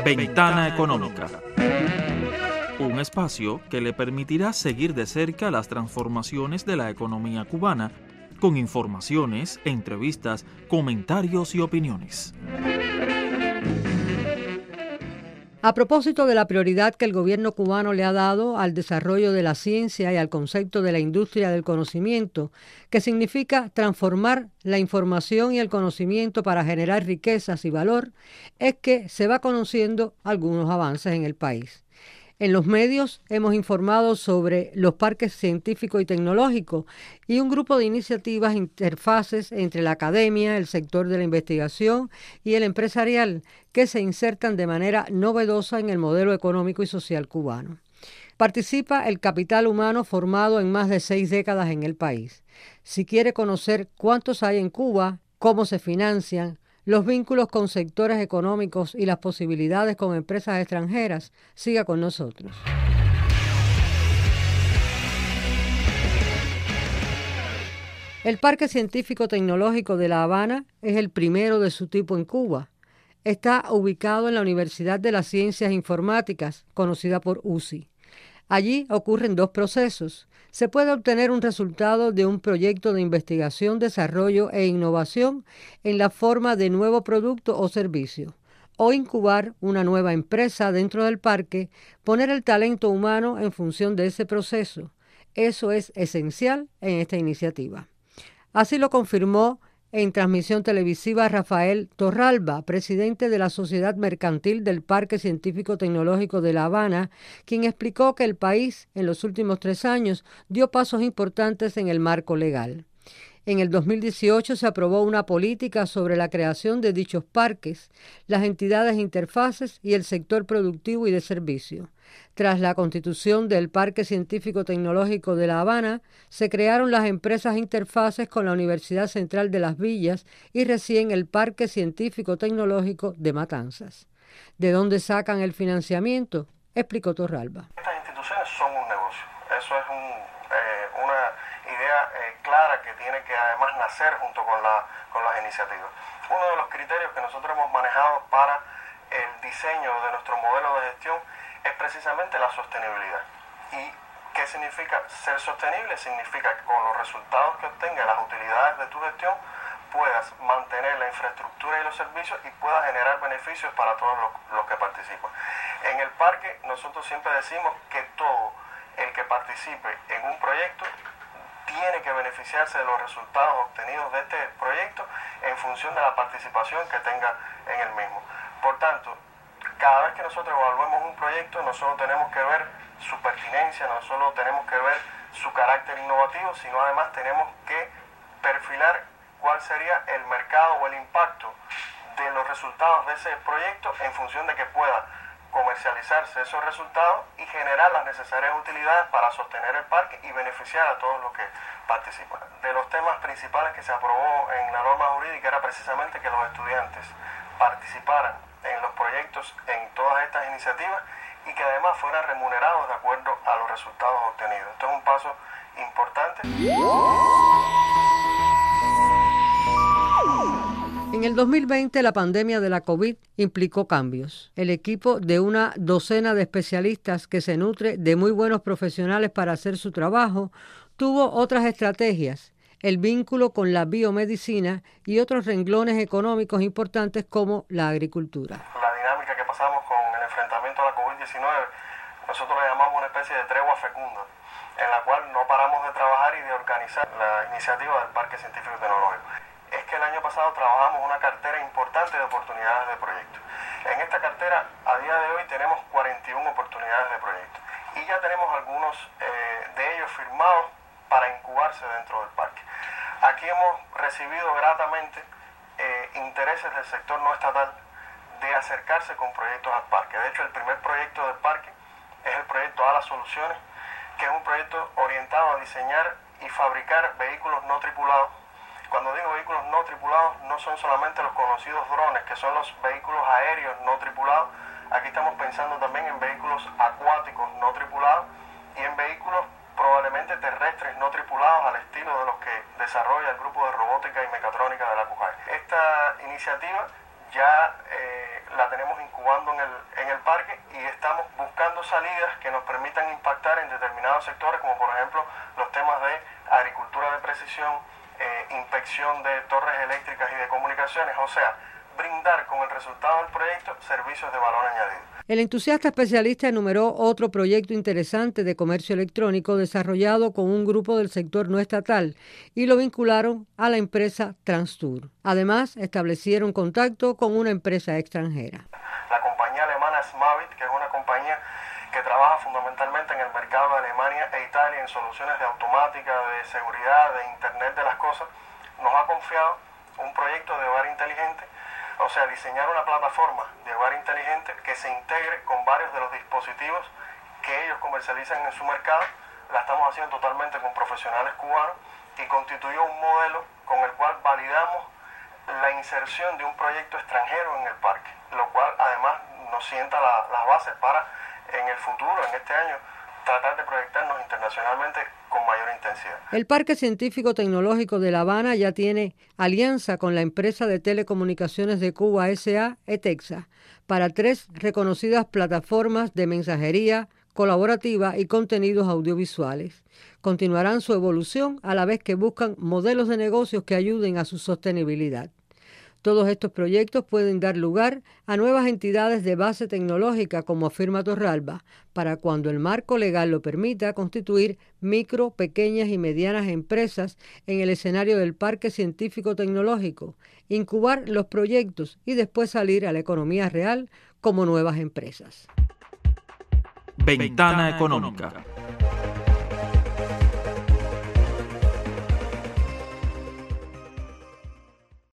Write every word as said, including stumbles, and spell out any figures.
Ventana Económica. Un espacio que le permitirá seguir de cerca las transformaciones de la economía cubana, con informaciones, entrevistas, comentarios y opiniones. A propósito de la prioridad que el gobierno cubano le ha dado al desarrollo de la ciencia y al concepto de la industria del conocimiento, que significa transformar la información y el conocimiento para generar riquezas y valor, es que se va conociendo algunos avances en el país. En los medios hemos informado sobre los parques científicos y tecnológicos y un grupo de iniciativas interfaces entre la academia, el sector de la investigación y el empresarial que se insertan de manera novedosa en el modelo económico y social cubano. Participa el capital humano formado en más de seis décadas en el país. Si quiere conocer cuántos hay en Cuba, cómo se financian, los vínculos con sectores económicos y las posibilidades con empresas extranjeras, siga con nosotros. El Parque Científico Tecnológico de La Habana es el primero de su tipo en Cuba. Está ubicado en la Universidad de las Ciencias Informáticas, conocida por U C I. Allí ocurren dos procesos. Se puede obtener un resultado de un proyecto de investigación, desarrollo e innovación en la forma de nuevo producto o servicio, o incubar una nueva empresa dentro del parque, poner el talento humano en función de ese proceso. Eso es esencial en esta iniciativa. Así lo confirmó en transmisión televisiva Rafael Torralba, presidente de la Sociedad Mercantil del Parque Científico Tecnológico de La Habana, quien explicó que el país en los últimos tres años dio pasos importantes en el marco legal. En el dos mil dieciocho se aprobó una política sobre la creación de dichos parques, las entidades interfaces y el sector productivo y de servicio. Tras la constitución del Parque Científico Tecnológico de La Habana, se crearon las empresas interfaces con la Universidad Central de Las Villas y recién el Parque Científico Tecnológico de Matanzas. ¿De dónde sacan el financiamiento? Explicó Torralba. Estas instituciones son un negocio. Eso es un, eh, una idea eh, clara que tiene que además nacer junto con, la, con las iniciativas. Uno de los criterios que nosotros hemos manejado para el diseño de nuestro modelo de gestión es precisamente la sostenibilidad. ¿Y qué significa ser sostenible? Significa que con los resultados que obtengas, las utilidades de tu gestión, puedas mantener la infraestructura y los servicios y puedas generar beneficios para todos los, los que participan. En el parque nosotros siempre decimos que todo el que participe en un proyecto tiene que beneficiarse de los resultados obtenidos de este proyecto en función de la participación que tenga en el mismo. Por tanto, cada vez que nosotros evaluemos un proyecto, no solo tenemos que ver su pertinencia, no solo tenemos que ver su carácter innovativo, sino además tenemos que perfilar cuál sería el mercado o el impacto de los resultados de ese proyecto en función de que pueda comercializarse esos resultados y generar las necesarias utilidades para sostener el parque y beneficiar a todos los que participan. De los temas principales que se aprobó en la norma jurídica era precisamente que los estudiantes participaran en los proyectos en todas estas iniciativas y que además fueran remunerados de acuerdo a los resultados obtenidos. Esto es un paso importante. En el dos mil veinte, la pandemia de la COVID implicó cambios. El equipo de una docena de especialistas que se nutre de muy buenos profesionales para hacer su trabajo tuvo otras estrategias, el vínculo con la biomedicina y otros renglones económicos importantes como la agricultura. La dinámica que pasamos con el enfrentamiento a la COVID diecinueve, nosotros le llamamos una especie de tregua fecunda, en la cual no paramos de trabajar y de organizar la iniciativa del Parque Científico Tecnológico. Es que el año pasado trabajamos una cartera importante de oportunidades de proyectos. En esta cartera, a día de hoy, tenemos cuarenta y una oportunidades de proyectos y ya tenemos algunos eh, de ellos firmados para incubarse dentro del parque. Aquí hemos recibido gratamente eh, intereses del sector no estatal de acercarse con proyectos al parque. De hecho, el primer proyecto del parque es el proyecto A las Soluciones, que es un proyecto orientado a diseñar y fabricar vehículos no tripulados. Cuando digo vehículos no tripulados, no son solamente los conocidos drones, que son los vehículos aéreos no tripulados. Aquí estamos pensando también en vehículos acuáticos no tripulados y en vehículos probablemente terrestres no tripulados al estilo de los que desarrolla el grupo de robótica y mecatrónica de la C U J A E. Esta iniciativa ya eh, la tenemos incubando en el, en el parque y estamos buscando salidas que nos permitan impactar en determinados sectores, como por ejemplo los temas de agricultura de precisión, eh, inspección de torres eléctricas y de comunicaciones, o sea, brindar con el resultado del proyecto servicios de valor añadido. El entusiasta especialista enumeró otro proyecto interesante de comercio electrónico desarrollado con un grupo del sector no estatal y lo vincularon a la empresa Transtour. Además, establecieron contacto con una empresa extranjera. La compañía alemana Smavit, que es una compañía que trabaja fundamentalmente en el mercado de Alemania e Italia en soluciones de automática, de seguridad, de Internet de las cosas, nos ha confiado un proyecto de hogar inteligente. O sea, diseñar una plataforma de hogar inteligente que se integre con varios de los dispositivos que ellos comercializan en su mercado. La estamos haciendo totalmente con profesionales cubanos y constituyó un modelo con el cual validamos la inserción de un proyecto extranjero en el parque, lo cual además nos sienta la, las bases para en el futuro, en este año, tratar de proyectarnos internacionalmente con mayor intensidad. El Parque Científico Tecnológico de La Habana ya tiene alianza con la empresa de telecomunicaciones de Cuba S A, ETEXA, para tres reconocidas plataformas de mensajería colaborativa y contenidos audiovisuales. Continuarán su evolución a la vez que buscan modelos de negocios que ayuden a su sostenibilidad. Todos estos proyectos pueden dar lugar a nuevas entidades de base tecnológica, como afirma Torralba, para cuando el marco legal lo permita, constituir micro, pequeñas y medianas empresas en el escenario del Parque Científico Tecnológico, incubar los proyectos y después salir a la economía real como nuevas empresas. Ventana Económica.